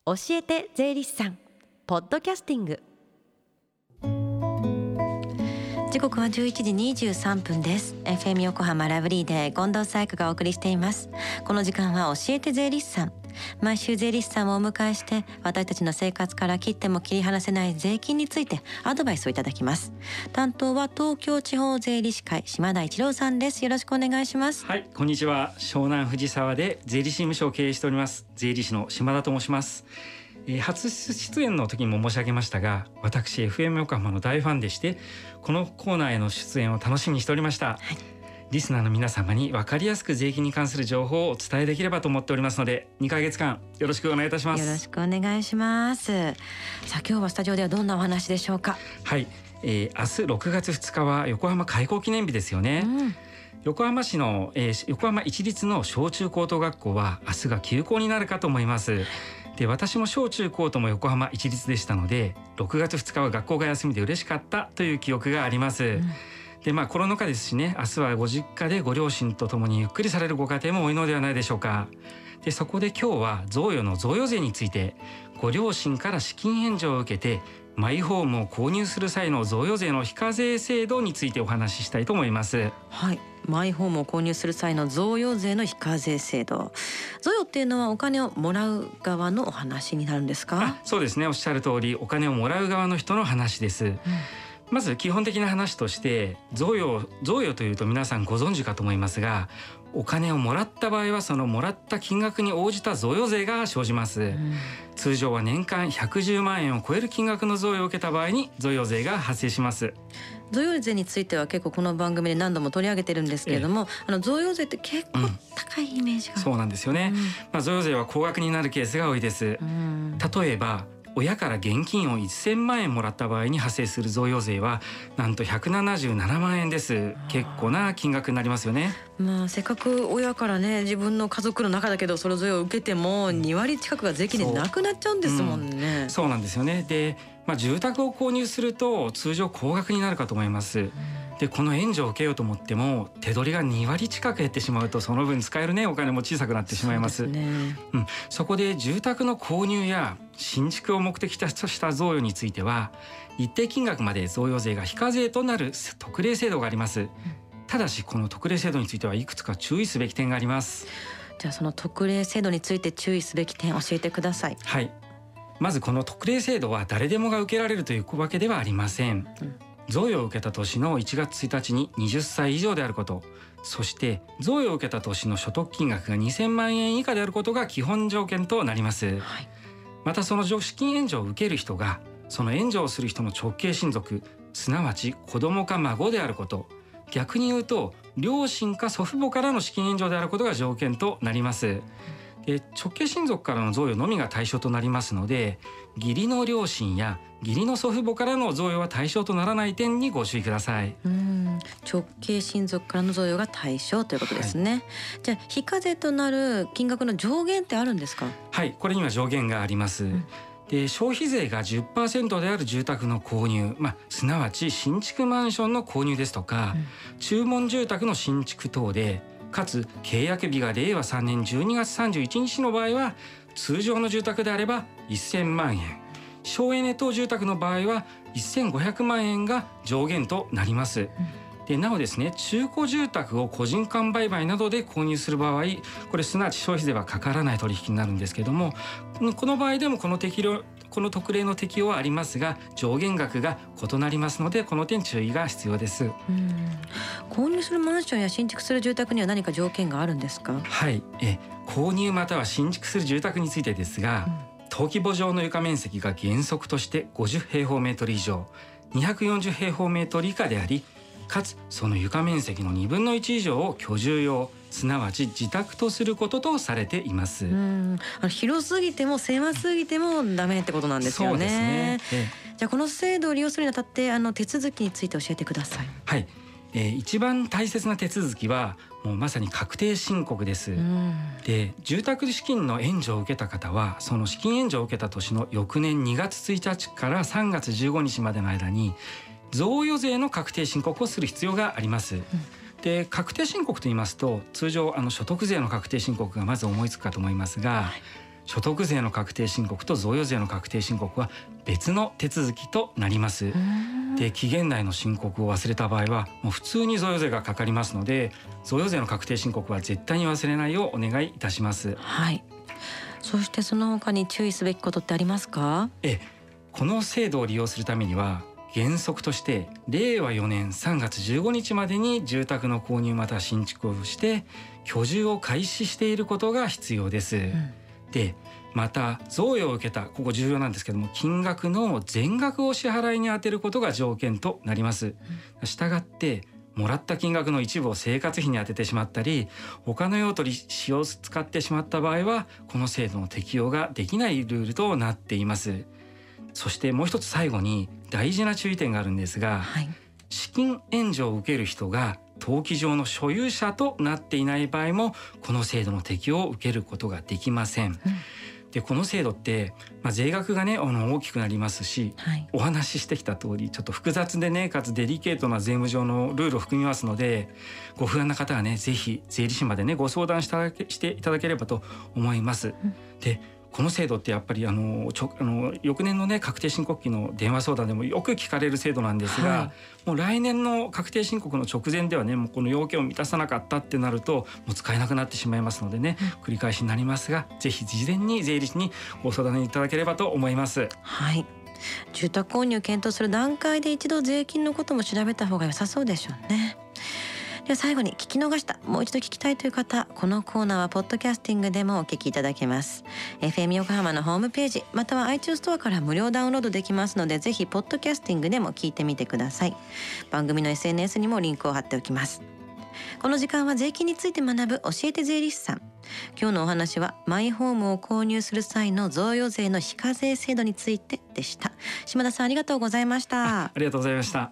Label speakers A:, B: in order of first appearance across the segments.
A: 教えて税理士さんポッドキャスティング。時刻は11時23分です。 FM 横浜ラブリーで近藤紗友香がお送りしています。この時間は教えて税理士さん。毎週税理士さんをお迎えして、私たちの生活から切っても切り離せない税金についてアドバイスをいただきます。担当は東京地方税理士会島田一郎さんです。よろしくお願いします。
B: はい、こんにちは。湘南藤沢で税理士事務所を経営しております税理士の島田と申します。初出演の時にも申し上げましたが、私 FM 横浜の大ファンでして、このコーナーへの出演を楽しみにしておりました。リスナーの皆様に分かりやすく税金に関する情報をお伝えできればと思っておりますので、2ヶ月間よろしくお願いいたします。
A: よろしくお願いします。さあ、今日はスタジオではどんなお話でしょうか。
B: はい、明日6月2日は横浜開港記念日ですよね。横浜市の、横浜市立の小中高等学校は明日が休校になるかと思います。で、私も小中高とも横浜市立でしたので、6月2日は学校が休みで嬉しかったという記憶があります。で、コロナ禍ですしね、明日はご実家でご両親と共にゆっくりされるご家庭も多いのではないでしょうか。で、そこで今日は贈与の贈与税について、ご両親から資金援助を受けてマイホームを購入する際の贈与税の非課税制度についてお話ししたいと思います。
A: はい、マイホームを購入する際の贈与税の非課税制度。贈与っていうのはお金をもらう側のお話になるんですか。
B: そうですね、おっしゃる通り、お金をもらう側の人の話です。まず基本的な話として、贈与というと皆さんご存知かと思いますが、お金をもらった場合はそのもらった金額に応じた贈与税が生じます。通常は年間110万円を超える金額の贈与を受けた場合に贈与税が発生します。
A: 贈与税については結構この番組で何度も取り上げてるんですけれども、贈与税って結構高いイメージが、
B: そうなんですよね。贈与税は高額になるケースが多いです。例えば親から現金を1000万円もらった場合に発生する贈与税はなんと177万円です。結構な金額になりますよね。
A: せっかく親からね、自分の家族の中だけどその贈与を受けても2割近くが税金でなくなっちゃうんですもんね。
B: そうなんですよね。で、住宅を購入すると通常高額になるかと思います。で、この援助を受けようと思っても手取りが2割近く減ってしまうと、その分使えるねお金も小さくなってしまいます。そこで住宅の購入や新築を目的とした贈与については一定金額まで贈与税が非課税となる特例制度があります。ただしこの特例制度についてはいくつか注意すべき点があります。
A: じゃあその特例制度について注意すべき点教えてください。
B: はい、まずこの特例制度は誰でもが受けられるというわけではありません。贈与を受けた年の1月1日に20歳以上であること、そして贈与を受けた年の所得金額が2000万円以下であることが基本条件となります。またその資金援助を受ける人がその援助をする人の直系親族、すなわち子供か孫であること、逆に言うと両親か祖父母からの資金援助であることが条件となります。で、直系親族からの贈与のみが対象となりますので、義理の両親や義理の祖父母からの贈与は対象とならない点にご注意ください。
A: 直系親族からの贈与が対象ということですね。じゃあ非課税となる金額の上限ってあるんですか。
B: はい、これには上限があります。で、消費税が 10% である住宅の購入、すなわち新築マンションの購入ですとか、注文住宅の新築等で、かつ契約日が令和3年12月31日の場合は通常の住宅であれば1000万円、省エネ等住宅の場合は1500万円が上限となります。で、なおですね、中古住宅を個人間売買などで購入する場合、これすなわち消費税はかからない取引になるんですけども、この場合でもこの特例の適用はありますが、上限額が異なりますので、この点注意が必要です。
A: 購入するマンションや新築する住宅には何か条件があるんですか。
B: はい、購入または新築する住宅についてですが、登記簿上の床面積が原則として50平方メートル以上、240平方メートル以下であり、かつその床面積の2分の1以上を居住用、すなわち自宅とすることとされています。
A: 広すぎても狭すぎてもダメってことなんですよね。
B: そうですね。
A: じゃあこの制度を利用するにあたって手続きについて教えてください。
B: はい、一番大切な手続きはもうまさに確定申告です。で、住宅資金の援助を受けた方はその資金援助を受けた年の翌年2月1日から3月15日までの間に贈与税の確定申告をする必要があります。で、確定申告と言いますと通常所得税の確定申告がまず思いつくかと思いますが、 所得税の確定申告と贈与税の確定申告は別の手続きとなります。で、期限内の申告を忘れた場合はもう普通に贈与税がかかりますので、贈与税の確定申告は絶対に忘れないようお願いいたします。
A: はい。そしてその他に注意すべきことってありますか？
B: この制度を利用するためには原則として令和4年3月15日までに住宅の購入または新築をして居住を開始していることが必要です。で、また贈与を受けた、ここ重要なんですけども、金額の全額を支払いに充てることが条件となります。したがってもらった金額の一部を生活費に充ててしまったり、他の用途に使用使ってしまった場合はこの制度の適用ができないルールとなっています。そしてもう一つ最後に大事な注意点があるんですが、資金援助を受ける人が登記上の所有者となっていない場合もこの制度の適用を受けることができません。で、この制度って、税額がね大きくなりますし、お話ししてきた通りちょっと複雑でねかつデリケートな税務上のルールを含みますので、ご不安な方はねぜひ税理士までねご相談していただければと思います。で、この制度ってやっぱり翌年のね確定申告期の電話相談でもよく聞かれる制度なんですが、もう来年の確定申告の直前ではねもうこの要件を満たさなかったってなるともう使えなくなってしまいますのでね、繰り返しになりますが、ぜひ事前に税理士にご相談いただければと思います。
A: 住宅購入を検討する段階で一度税金のことも調べた方が良さそうでしょうね。では最後に聞き逃した、もう一度聞きたいという方、このコーナーはポッドキャスティングでもお聞きいただけます。 FM 横浜のホームページまたは iTunes ストアから無料ダウンロードできますので、ぜひポッドキャスティングでも聞いてみてください。番組の SNS にもリンクを貼っておきます。この時間は税金について学ぶ教えて税理士さん。今日のお話はマイホームを購入する際の贈与税の非課税制度についてでした。島田さん、ありがとうございました。
B: ありがとうございました。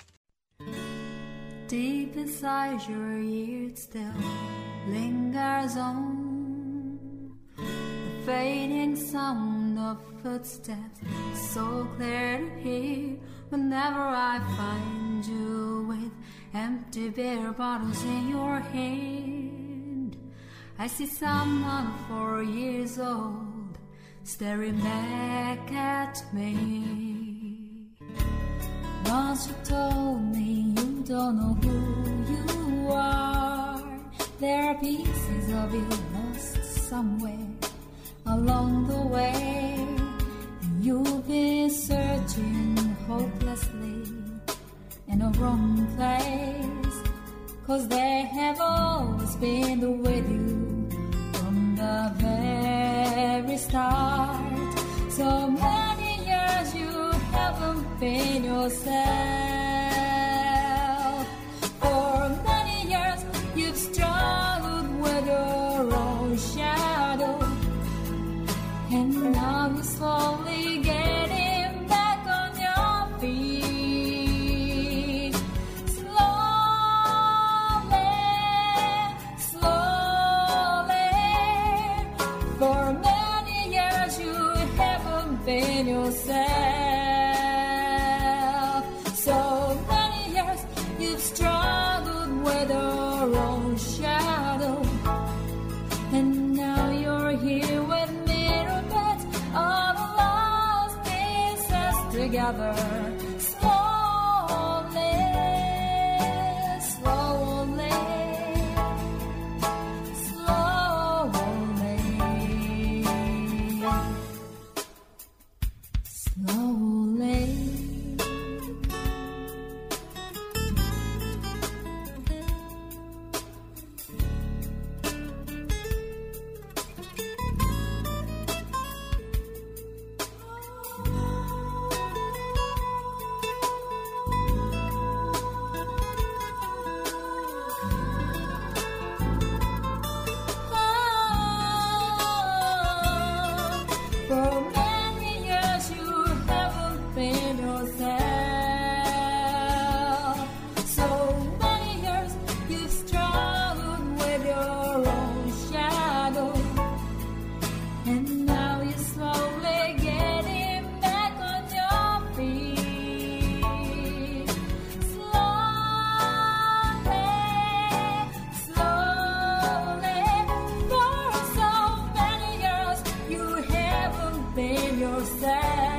C: Deep inside your ears still lingers on the fading sound of footsteps, so clear to hear whenever I find you with empty beer bottles in your hand. I see someone 4 years old staring back at me.Once you told me you don't know who you are. There are pieces of you lost somewhere along the way, and you've been searching hopelessly in a wrong place, 'cause they have always been with you from the very start. So many years you haven't been yourself. For many years you've struggled with your own shadow, and now you're slowly getting back on your feet. Slowly, slowly. For many years you haven't been yourself.So many years you've struggled with your own shadow, and now you're here with mirror bits all the lost pieces together. Slowly, slowly, slowly.Slowly yourself.